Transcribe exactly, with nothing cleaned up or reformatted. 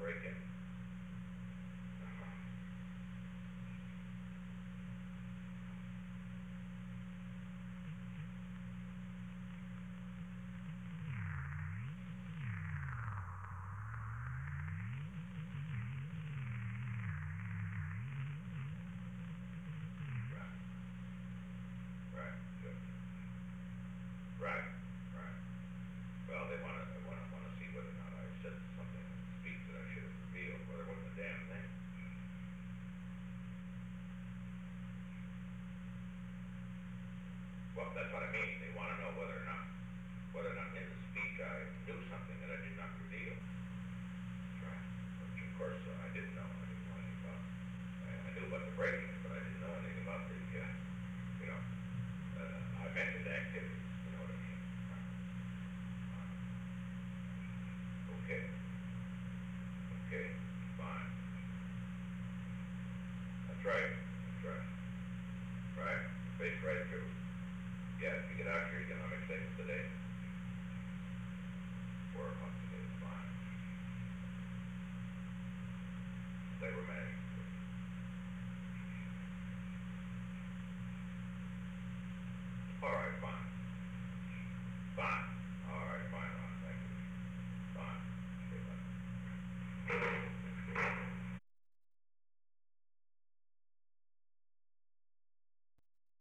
break-in. Right, good. Right, right. Well, they wanna, they wanna, wanna see whether or not I said something in speech that I should have revealed, whether it wasn't a damn thing. Well, that's what I mean, they wanna know whether or not, whether or not in the speech I knew something that I did not reveal. Right, which of course uh, I didn't know, I didn't know anything about. I, I knew about the breaking, but I didn't know anything about the, uh, you know, uh, I mentioned activities, you know what I mean? Uh, okay, okay, fine. That's right.